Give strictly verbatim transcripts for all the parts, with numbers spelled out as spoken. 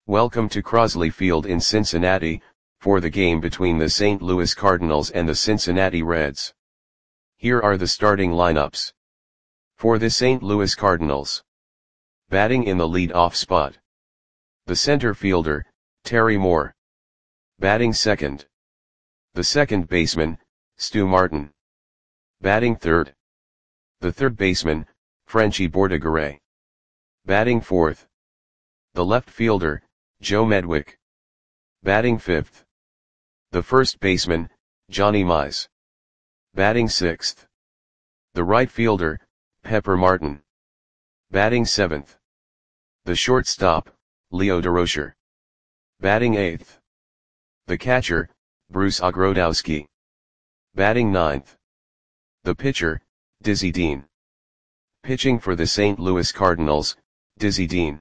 Welcome to Crosley Field in Cincinnati, for the game between the Saint Louis Cardinals and the Cincinnati Reds. Here are the starting lineups. For the Saint Louis Cardinals. Batting in the lead-off spot. The center fielder, Terry Moore. Batting second. The second baseman, Stu Martin. Batting third. The third baseman, Frenchy Bordegaray. Batting fourth. The left fielder, Joe Medwick. Batting fifth. The first baseman, Johnny Mize. Batting sixth. The right fielder, Pepper Martin. Batting seventh. The shortstop, Leo Durocher. Batting eighth. The catcher, Bruce Ogrodowski. Batting ninth. The pitcher, Dizzy Dean. Pitching for the Saint Louis Cardinals, Dizzy Dean.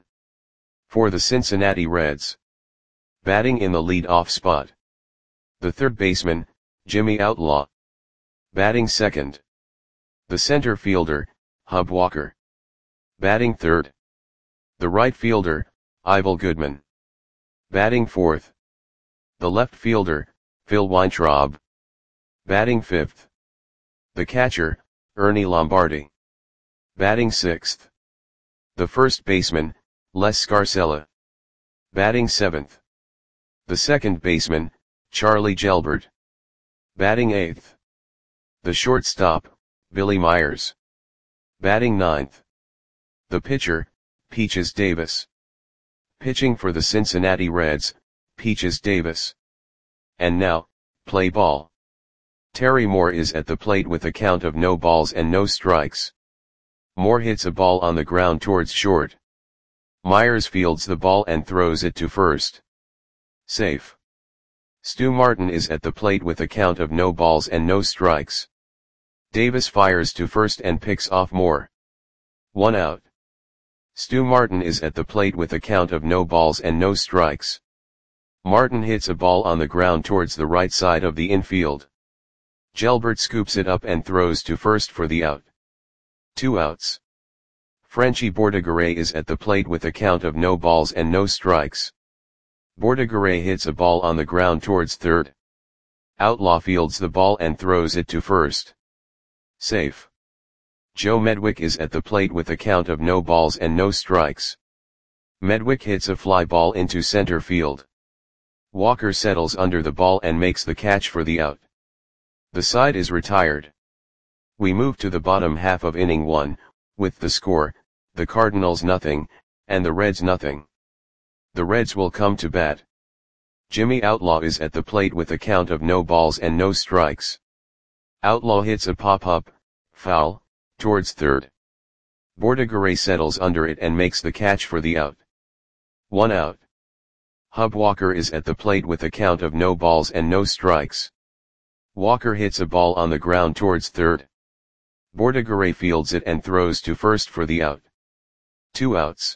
For the Cincinnati Reds. Batting in the lead-off spot. The third baseman, Jimmy Outlaw. Batting second. The center fielder, Hub Walker. Batting third. The right fielder, Ivel Goodman. Batting fourth. The left fielder, Phil Weintraub. Batting fifth. The catcher, Ernie Lombardi. Batting sixth. The first baseman, Les Scarcella. Batting seventh. The second baseman, Charlie Gelbert. Batting eighth. The shortstop, Billy Myers. Batting ninth. The pitcher, Peaches Davis. Pitching for the Cincinnati Reds, Peaches Davis. And now, play ball. Terry Moore is at the plate with a count of no balls and no strikes. Moore hits a ball on the ground towards short. Myers fields the ball and throws it to first. Safe. Stu Martin is at the plate with a count of no balls and no strikes. Davis fires to first and picks off Moore. One out. Stu Martin is at the plate with a count of no balls and no strikes. Martin hits a ball on the ground towards the right side of the infield. Gelbert scoops it up and throws to first for the out. Two outs. Frenchy Bordegaray is at the plate with a count of no balls and no strikes. Bordegaray hits a ball on the ground towards third. Outlaw fields the ball and throws it to first. Safe. Joe Medwick is at the plate with a count of no balls and no strikes. Medwick hits a fly ball into center field. Walker settles under the ball and makes the catch for the out. The side is retired. We move to the bottom half of inning one, with the score, the Cardinals nothing, and the Reds nothing. The Reds will come to bat. Jimmy Outlaw is at the plate with a count of no balls and no strikes. Outlaw hits a pop-up, foul, towards third. Bordegaray settles under it and makes the catch for the out. One out. Hub Walker is at the plate with a count of no balls and no strikes. Walker hits a ball on the ground towards third. Bordegaray fields it and throws to first for the out. Two outs.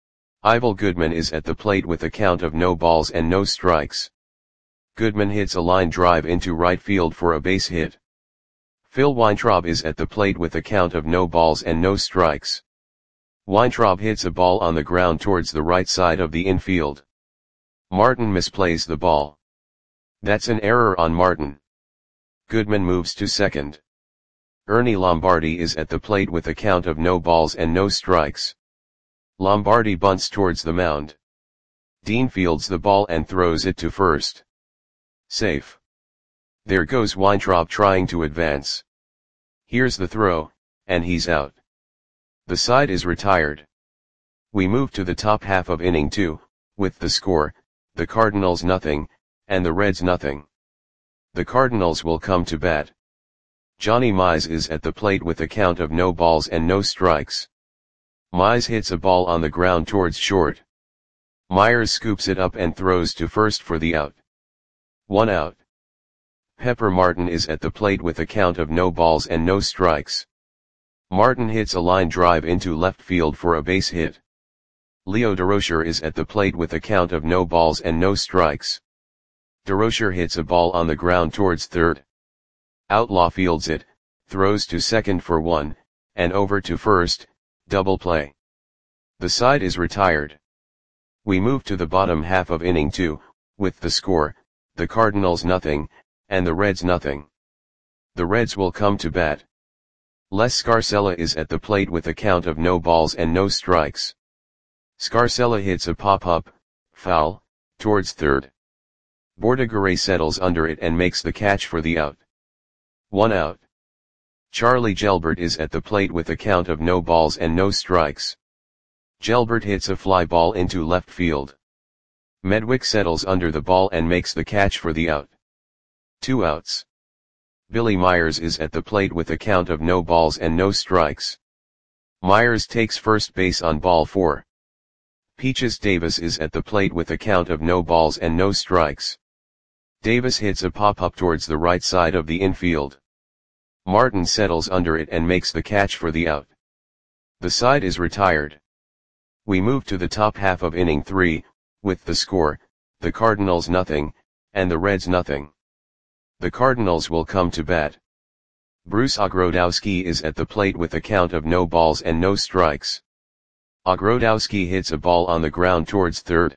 Ivel Goodman is at the plate with a count of no balls and no strikes. Goodman hits a line drive into right field for a base hit. Phil Weintraub is at the plate with a count of no balls and no strikes. Weintraub hits a ball on the ground towards the right side of the infield. Martin misplays the ball. That's an error on Martin. Goodman moves to second. Ernie Lombardi is at the plate with a count of no balls and no strikes. Lombardi bunts towards the mound. Dean fields the ball and throws it to first. Safe. There goes Weintraub trying to advance. Here's the throw, and he's out. The side is retired. We move to the top half of inning two, with the score, the Cardinals nothing, and the Reds nothing. The Cardinals will come to bat. Johnny Mize is at the plate with a count of no balls and no strikes. Mize hits a ball on the ground towards short. Myers scoops it up and throws to first for the out. One out. Pepper Martin is at the plate with a count of no balls and no strikes. Martin hits a line drive into left field for a base hit. Leo Durocher is at the plate with a count of no balls and no strikes. Durocher hits a ball on the ground towards third. Outlaw fields it, throws to second for one, and over to first, double play. The side is retired. We move to the bottom half of inning two, with the score, the Cardinals nothing, and the Reds nothing. The Reds will come to bat. Les Scarcella is at the plate with a count of no balls and no strikes. Scarcella hits a pop-up, foul, towards third. Bordigaray settles under it and makes the catch for the out. One out. Charlie Gelbert is at the plate with a count of no balls and no strikes. Gelbert hits a fly ball into left field. Medwick settles under the ball and makes the catch for the out. Two outs. Billy Myers is at the plate with a count of no balls and no strikes. Myers takes first base on ball four. Peaches Davis is at the plate with a count of no balls and no strikes. Davis hits a pop-up towards the right side of the infield. Martin settles under it and makes the catch for the out. The side is retired. We move to the top half of inning three, with the score, the Cardinals nothing, and the Reds nothing. The Cardinals will come to bat. Bruce Ogrodowski is at the plate with a count of no balls and no strikes. Ogrodowski hits a ball on the ground towards third.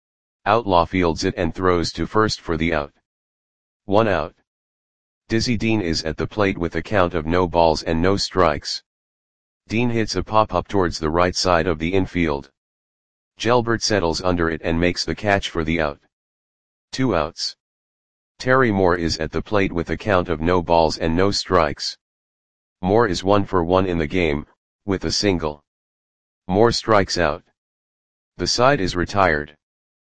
Outlaw fields it and throws to first for the out. One out. Dizzy Dean is at the plate with a count of no balls and no strikes. Dean hits a pop-up towards the right side of the infield. Gelbert settles under it and makes the catch for the out. Two outs. Terry Moore is at the plate with a count of no balls and no strikes. Moore is one for one in the game, with a single. Moore strikes out. The side is retired.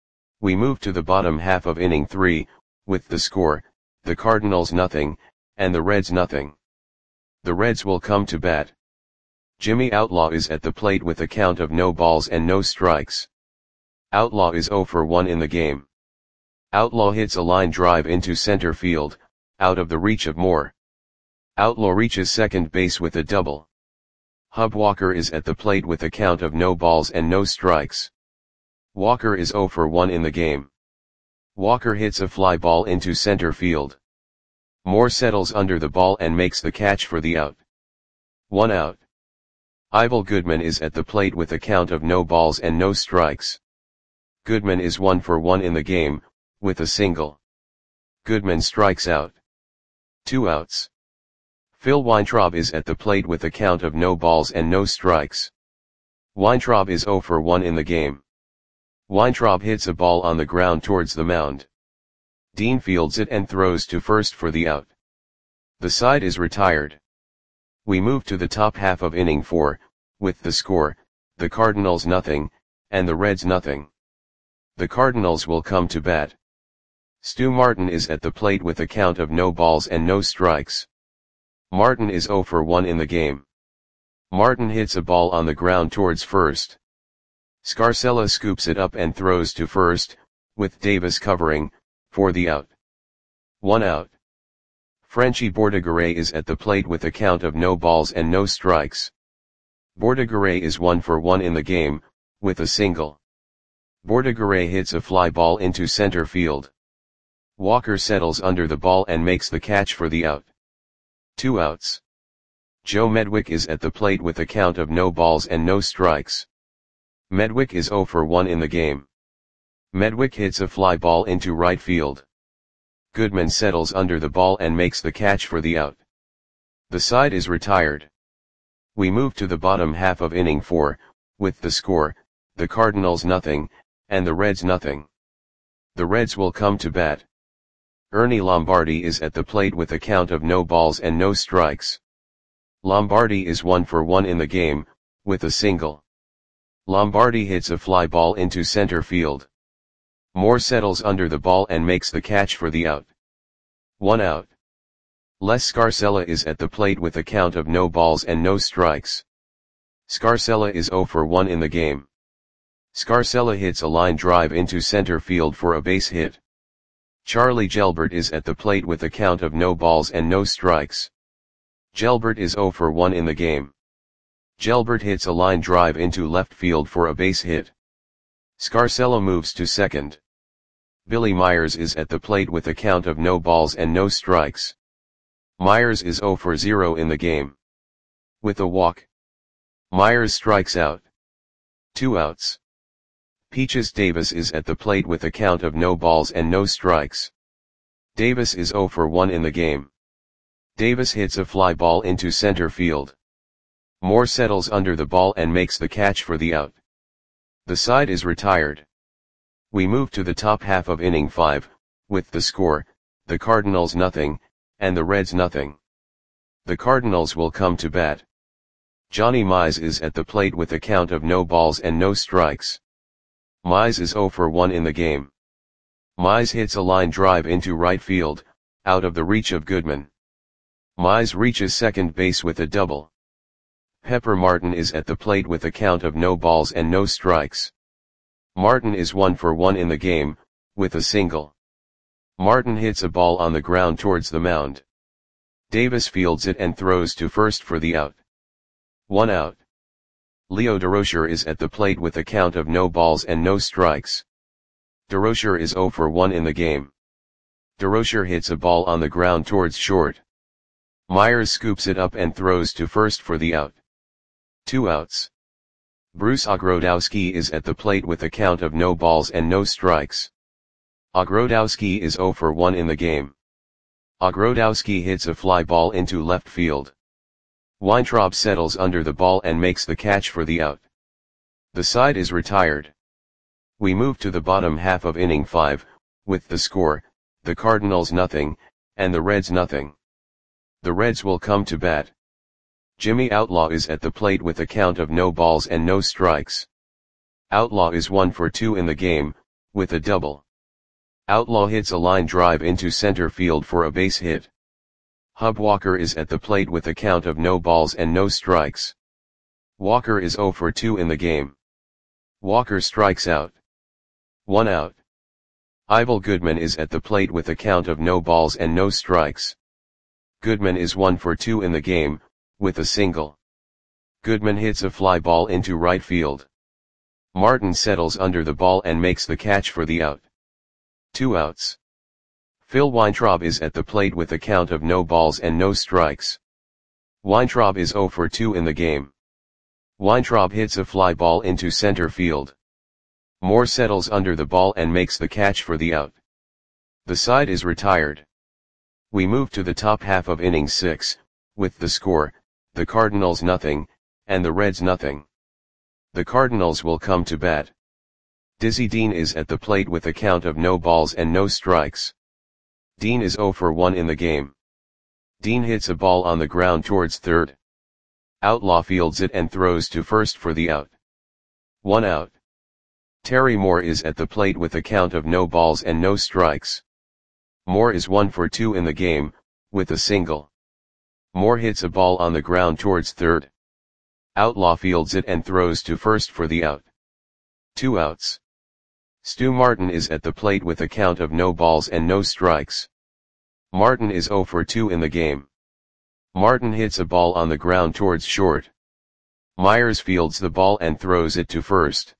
We move to the bottom half of inning three, with the score, the Cardinals nothing, and the Reds nothing. The Reds will come to bat. Jimmy Outlaw is at the plate with a count of no balls and no strikes. Outlaw is zero for one in the game. Outlaw hits a line drive into center field, out of the reach of Moore. Outlaw reaches second base with a double. Hub Walker is at the plate with a count of no balls and no strikes. Walker is zero for one in the game. Walker hits a fly ball into center field. Moore settles under the ball and makes the catch for the out. One out. Ivel Goodman is at the plate with a count of no balls and no strikes. Goodman is one for one in the game, with a single. Goodman strikes out. Two outs. Phil Weintraub is at the plate with a count of no balls and no strikes. Weintraub is zero for one in the game. Weintraub hits a ball on the ground towards the mound. Dean fields it and throws to first for the out. The side is retired. We move to the top half of inning four, with the score, the Cardinals nothing, and the Reds nothing. The Cardinals will come to bat. Stu Martin is at the plate with a count of no balls and no strikes. Martin is zero for one in the game. Martin hits a ball on the ground towards first. Scarcella scoops it up and throws to first, with Davis covering, for the out. One out. Frenchie Bordigaray is at the plate with a count of no balls and no strikes. Bordigaray is one for one in the game, with a single. Bordigaray hits a fly ball into center field. Walker settles under the ball and makes the catch for the out. Two outs. Joe Medwick is at the plate with a count of no balls and no strikes. Medwick is zero for one in the game. Medwick hits a fly ball into right field. Goodman settles under the ball and makes the catch for the out. The side is retired. We move to the bottom half of inning four, with the score, the Cardinals nothing, and the Reds nothing. The Reds will come to bat. Ernie Lombardi is at the plate with a count of no balls and no strikes. Lombardi is one for one in the game, with a single. Lombardi hits a fly ball into center field. Moore settles under the ball and makes the catch for the out. One out. Les Scarcella is at the plate with a count of no balls and no strikes. Scarcella is zero for one in the game. Scarcella hits a line drive into center field for a base hit. Charlie Gelbert is at the plate with a count of no balls and no strikes. Gelbert is zero for one in the game. Gelbert hits a line drive into left field for a base hit. Scarcella moves to second. Billy Myers is at the plate with a count of no balls and no strikes. Myers is zero for zero in the game. With a walk, Myers strikes out. Two outs. Peaches Davis is at the plate with a count of no balls and no strikes. Davis is zero for one in the game. Davis hits a fly ball into center field. Moore settles under the ball and makes the catch for the out. The side is retired. We move to the top half of inning five, with the score, the Cardinals nothing, and the Reds nothing. The Cardinals will come to bat. Johnny Mize is at the plate with a count of no balls and no strikes. Mize is zero for one in the game. Mize hits a line drive into right field, out of the reach of Goodman. Mize reaches second base with a double. Pepper Martin is at the plate with a count of no balls and no strikes. Martin is one for one in the game, with a single. Martin hits a ball on the ground towards the mound. Davis fields it and throws to first for the out. One out. Leo Durocher is at the plate with a count of no balls and no strikes. Durocher is zero for one in the game. Durocher hits a ball on the ground towards short. Myers scoops it up and throws to first for the out. Two outs. Bruce Ogrodowski is at the plate with a count of no balls and no strikes. Ogrodowski is zero for one in the game. Ogrodowski hits a fly ball into left field. Weintraub settles under the ball and makes the catch for the out. The side is retired. We move to the bottom half of inning five, with the score, the Cardinals nothing, and the Reds nothing. The Reds will come to bat. Jimmy Outlaw is at the plate with a count of no balls and no strikes. Outlaw is one for two in the game, with a double. Outlaw hits a line drive into center field for a base hit. Hub Walker is at the plate with a count of no balls and no strikes. Walker is zero for two in the game. Walker strikes out. One out. Ivel Goodman is at the plate with a count of no balls and no strikes. Goodman is one for two in the game, with a single. Goodman hits a fly ball into right field. Martin settles under the ball and makes the catch for the out. Two outs. Phil Weintraub is at the plate with a count of no balls and no strikes. Weintraub is zero for two in the game. Weintraub hits a fly ball into center field. Moore settles under the ball and makes the catch for the out. The side is retired. We move to the top half of inning six, with the score, the Cardinals nothing, and the Reds nothing. The Cardinals will come to bat. Dizzy Dean is at the plate with a count of no balls and no strikes. Dean is zero for one in the game. Dean hits a ball on the ground towards third. Outlaw fields it and throws to first for the out. One out. Terry Moore is at the plate with a count of no balls and no strikes. Moore is one for two in the game, with a single. Moore hits a ball on the ground towards third. Outlaw fields it and throws to first for the out. Two outs. Stu Martin is at the plate with a count of no balls and no strikes. Martin is zero for two in the game. Martin hits a ball on the ground towards short. Myers fields the ball and throws it to first.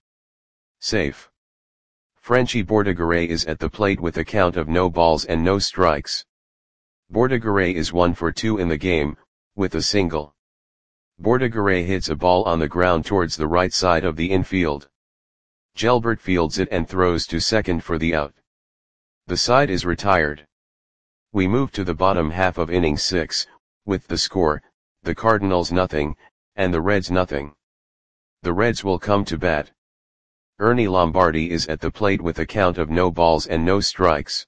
Safe. Frenchie Bordegaray is at the plate with a count of no balls and no strikes. Bordegaray is one for two in the game, with a single. Bordegaray hits a ball on the ground towards the right side of the infield. Gelbert fields it and throws to second for the out. The side is retired. We move to the bottom half of inning six, with the score, the Cardinals nothing, and the Reds nothing. The Reds will come to bat. Ernie Lombardi is at the plate with a count of no balls and no strikes.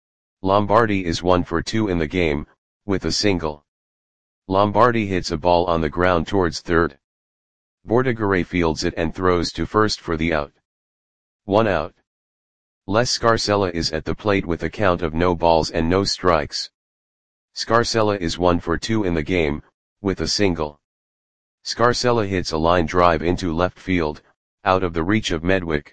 Lombardi is one for two in the game, with a single. Lombardi hits a ball on the ground towards third. Bordegaray fields it and throws to first for the out. One out. Les Scarcella is at the plate with a count of no balls and no strikes. Scarcella is one for two in the game, with a single. Scarcella hits a line drive into left field, out of the reach of Medwick.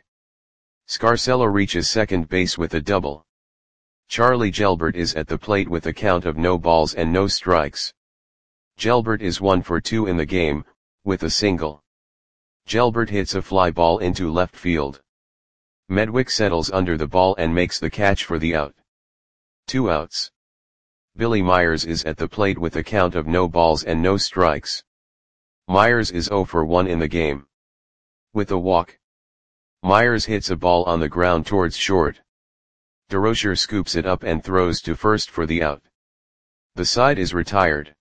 Scarcella reaches second base with a double. Charlie Gelbert is at the plate with a count of no balls and no strikes. Gelbert is one for two in the game, with a single. Gelbert hits a fly ball into left field. Medwick settles under the ball and makes the catch for the out. Two outs. Billy Myers is at the plate with a count of no balls and no strikes. Myers is zero for one in the game. With a walk. Myers hits a ball on the ground towards short. DeRocher scoops it up and throws to first for the out. The side is retired.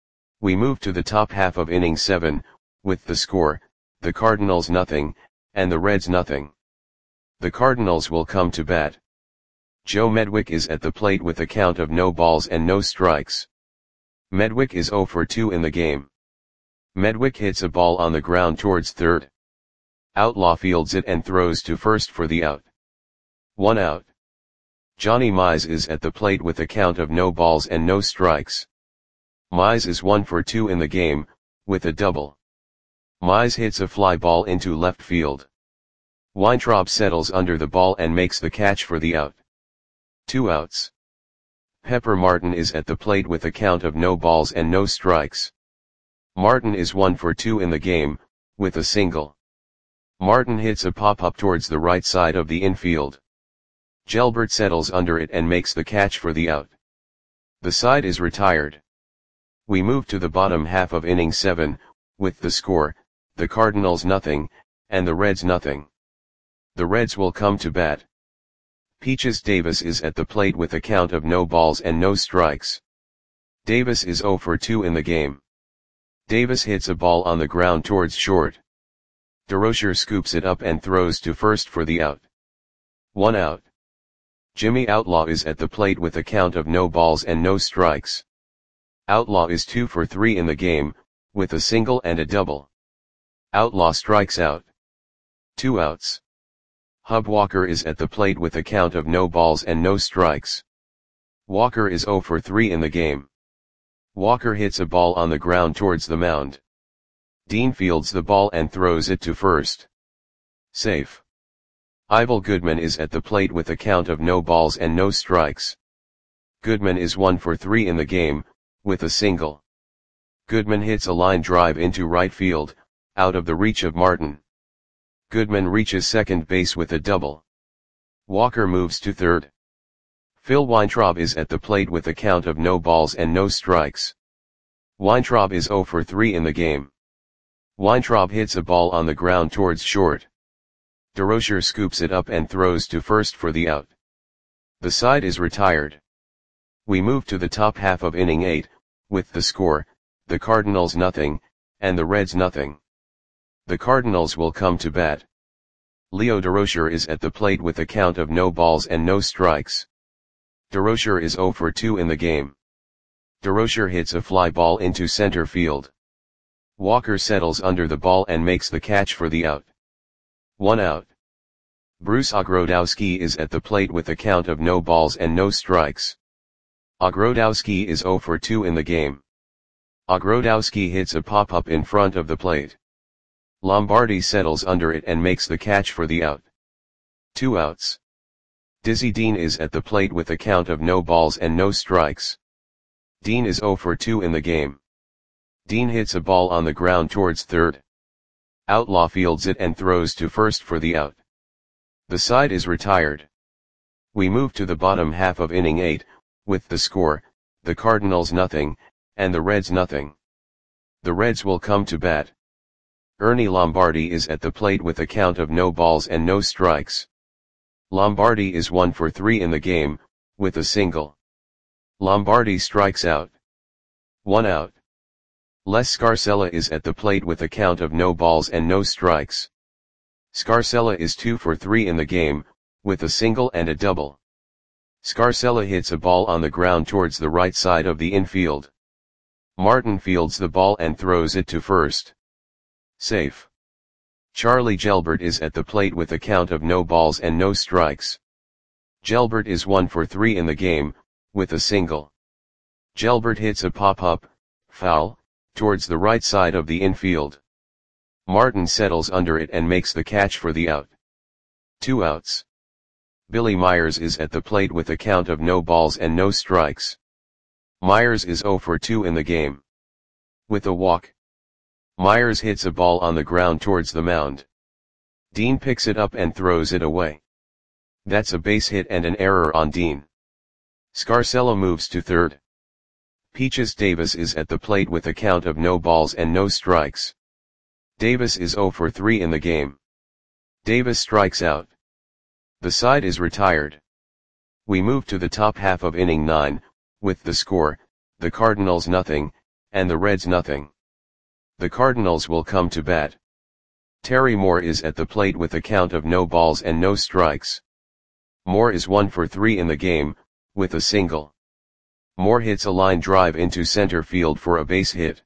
We move to the top half of inning seven, with the score, the Cardinals nothing, and the Reds nothing. The Cardinals will come to bat. Joe Medwick is at the plate with a count of no balls and no strikes. Medwick is oh for two in the game. Medwick hits a ball on the ground towards third. Outlaw fields it and throws to first for the out. One out. Johnny Mize is at the plate with a count of no balls and no strikes. Mize is one for two in the game, with a double. Mize hits a fly ball into left field. Weintraub settles under the ball and makes the catch for the out. Two outs. Pepper Martin is at the plate with a count of no balls and no strikes. Martin is one for two in the game, with a single. Martin hits a pop-up towards the right side of the infield. Gelbert settles under it and makes the catch for the out. The side is retired. We move to the bottom half of inning seven, with the score, the Cardinals nothing, and the Reds nothing. The Reds will come to bat. Peaches Davis is at the plate with a count of no balls and no strikes. Davis is oh for two in the game. Davis hits a ball on the ground towards short. DeRocher scoops it up and throws to first for the out. One out. Jimmy Outlaw is at the plate with a count of no balls and no strikes. Outlaw is two for three in the game, with a single and a double. Outlaw strikes out. Two outs. Hub Walker is at the plate with a count of no balls and no strikes. Walker is oh for three in the game. Walker hits a ball on the ground towards the mound. Dean fields the ball and throws it to first. Safe. Ivel Goodman is at the plate with a count of no balls and no strikes. Goodman is one for three in the game, with a single. Goodman hits a line drive into right field, out of the reach of Martin. Goodman reaches second base with a double. Walker moves to third. Phil Weintraub is at the plate with a count of no balls and no strikes. Weintraub is oh for three in the game. Weintraub hits a ball on the ground towards short. DeRocher scoops it up and throws to first for the out. The side is retired. We move to the top half of inning eight, with the score, the Cardinals nothing, and the Reds nothing. The Cardinals will come to bat. Leo DeRocher is at the plate with a count of no balls and no strikes. DeRocher is oh for two in the game. DeRocher hits a fly ball into center field. Walker settles under the ball and makes the catch for the out. One out. Bruce Ogrodowski is at the plate with a count of no balls and no strikes. Ogrodowski is oh for two in the game. Ogrodowski hits a pop-up in front of the plate. Lombardi settles under it and makes the catch for the out. Two outs. Dizzy Dean is at the plate with a count of no balls and no strikes. Dean is oh for two in the game. Dean hits a ball on the ground towards third. Outlaw fields it and throws to first for the out. The side is retired. We move to the bottom half of inning eight, with the score, the Cardinals nothing, and the Reds nothing. The Reds will come to bat. Ernie Lombardi is at the plate with a count of no balls and no strikes. Lombardi is one for three in the game, with a single. Lombardi strikes out. One out. Les Scarcella is at the plate with a count of no balls and no strikes. Scarcella is two for three in the game, with a single and a double. Scarcella hits a ball on the ground towards the right side of the infield. Martin fields the ball and throws it to first. Safe. Charlie Gelbert is at the plate with a count of no balls and no strikes. Gelbert is one for three in the game, with a single. Gelbert hits a pop-up, foul, towards the right side of the infield. Martin settles under it and makes the catch for the out. Two outs. Billy Myers is at the plate with a count of no balls and no strikes. Myers is oh for two in the game. With a walk. Myers hits a ball on the ground towards the mound. Dean picks it up and throws it away. That's a base hit and an error on Dean. Scarcella moves to third. Peaches Davis is at the plate with a count of no balls and no strikes. Davis is oh for three in the game. Davis strikes out. The side is retired. We move to the top half of inning nine, with the score, the Cardinals nothing, and the Reds nothing. The Cardinals will come to bat. Terry Moore is at the plate with a count of no balls and no strikes. Moore is one for three in the game, with a single. Moore hits a line drive into center field for a base hit.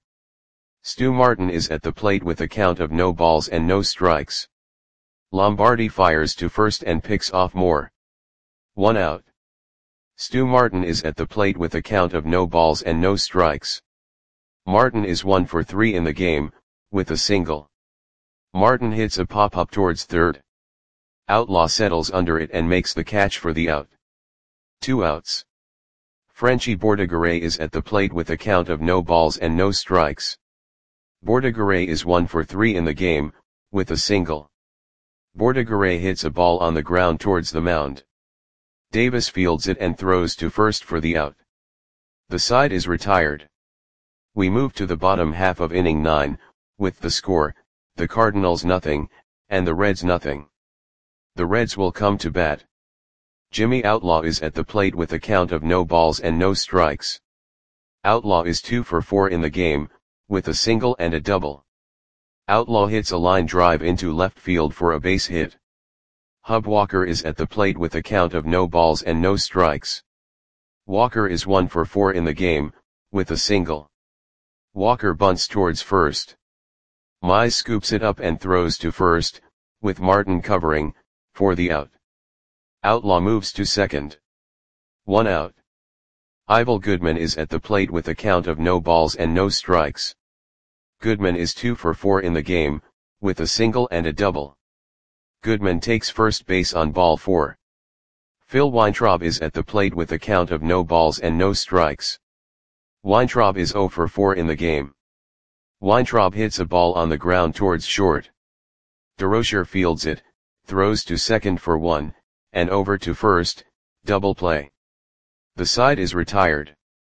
Stu Martin is at the plate with a count of no balls and no strikes. Lombardi fires to first and picks off Moore. One out. Stu Martin is at the plate with a count of no balls and no strikes. Martin is one for three in the game, with a single. Martin hits a pop-up towards third. Outlaw settles under it and makes the catch for the out. Two outs. Frenchy Bordigaray is at the plate with a count of no balls and no strikes. Bordigaray is one for three in the game, with a single. Bordigaray hits a ball on the ground towards the mound. Davis fields it and throws to first for the out. The side is retired. We move to the bottom half of inning nine, with the score, the Cardinals nothing, and the Reds nothing. The Reds will come to bat. Jimmy Outlaw is at the plate with a count of no balls and no strikes. Outlaw is two for four in the game, with a single and a double. Outlaw hits a line drive into left field for a base hit. Hub Walker is at the plate with a count of no balls and no strikes. Walker is one for four in the game, with a single. Walker bunts towards first. Mize scoops it up and throws to first, with Martin covering, for the out. Outlaw moves to second. One out. Ivel Goodman is at the plate with a count of no balls and no strikes. Goodman is two for four in the game, with a single and a double. Goodman takes first base on ball four. Phil Weintraub is at the plate with a count of no balls and no strikes. Weintraub is zero for four in the game. Weintraub hits a ball on the ground towards short. DeRocher fields it, throws to second for one, and over to first, double play. The side is retired.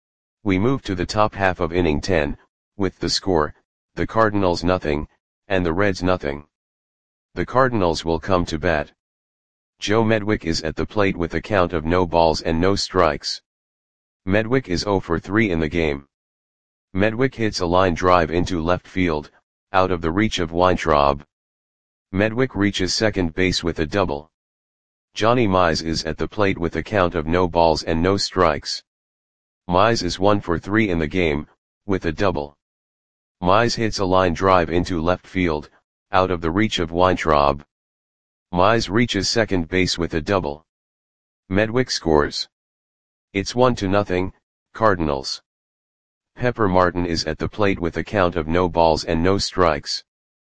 We move to the top half of inning ten, with the score, the Cardinals nothing, and the Reds nothing. The Cardinals will come to bat. Joe Medwick is at the plate with a count of no balls and no strikes. Medwick is zero for three in the game. Medwick hits a line drive into left field, out of the reach of Weintraub. Medwick reaches second base with a double. Johnny Mize is at the plate with a count of no balls and no strikes. Mize is one for three in the game, with a double. Mize hits a line drive into left field, out of the reach of Weintraub. Mize reaches second base with a double. Medwick scores. It's one to nothing, Cardinals. Pepper Martin is at the plate with a count of no balls and no strikes.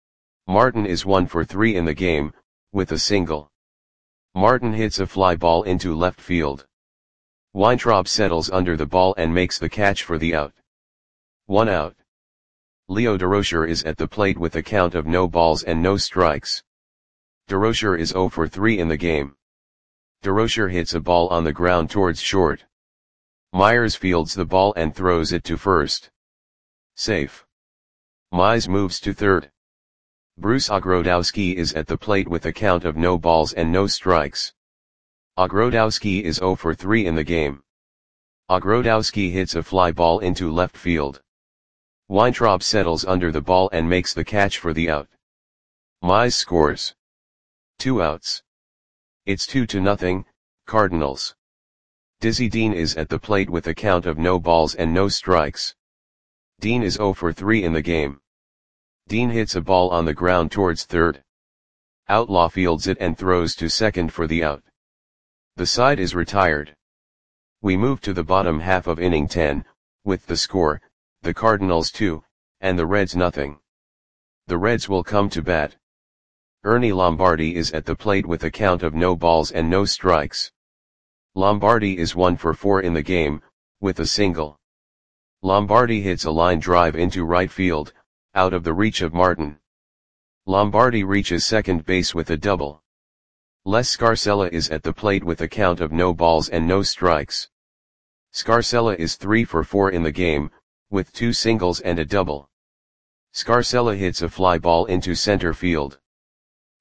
Martin is one for three in the game, with a single. Martin hits a fly ball into left field. Weintraub settles under the ball and makes the catch for the out. One out. Leo DeRocher is at the plate with a count of no balls and no strikes. DeRocher is zero for three in the game. DeRocher hits a ball on the ground towards short. Myers fields the ball and throws it to first. Safe. Mize moves to third. Bruce Ogrodowski is at the plate with a count of no balls and no strikes. Ogrodowski is zero for three in the game. Ogrodowski hits a fly ball into left field. Weintraub settles under the ball and makes the catch for the out. Mize scores. Two outs. It's two to nothing, Cardinals. Dizzy Dean is at the plate with a count of no balls and no strikes. Dean is zero for three in the game. Dean hits a ball on the ground towards third. Outlaw fields it and throws to second for the out. The side is retired. We move to the bottom half of inning ten, with the score, the Cardinals two, and the Reds nothing. The Reds will come to bat. Ernie Lombardi is at the plate with a count of no balls and no strikes. Lombardi is one for four in the game, with a single. Lombardi hits a line drive into right field, out of the reach of Martin. Lombardi reaches second base with a double. Les Scarcella is at the plate with a count of no balls and no strikes. Scarcella is three for four in the game, with two singles and a double. Scarcella hits a fly ball into center field.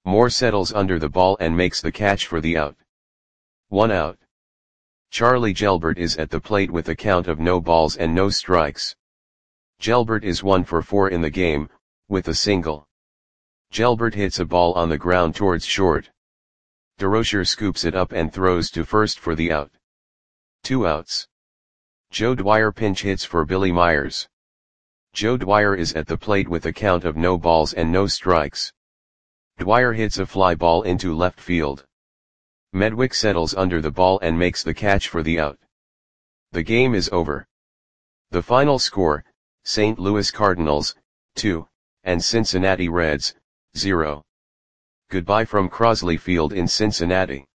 Moore settles under the ball and makes the catch for the out. One out. Charlie Gelbert is at the plate with a count of no balls and no strikes. Gelbert is one for four in the game, with a single. Gelbert hits a ball on the ground towards short. DeRocher scoops it up and throws to first for the out. Two outs. Joe Dwyer pinch hits for Billy Myers. Joe Dwyer is at the plate with a count of no balls and no strikes. Dwyer hits a fly ball into left field. Medwick settles under the ball and makes the catch for the out. The game is over. The final score, Saint Louis Cardinals, two, and Cincinnati Reds, zero. Goodbye from Crosley Field in Cincinnati.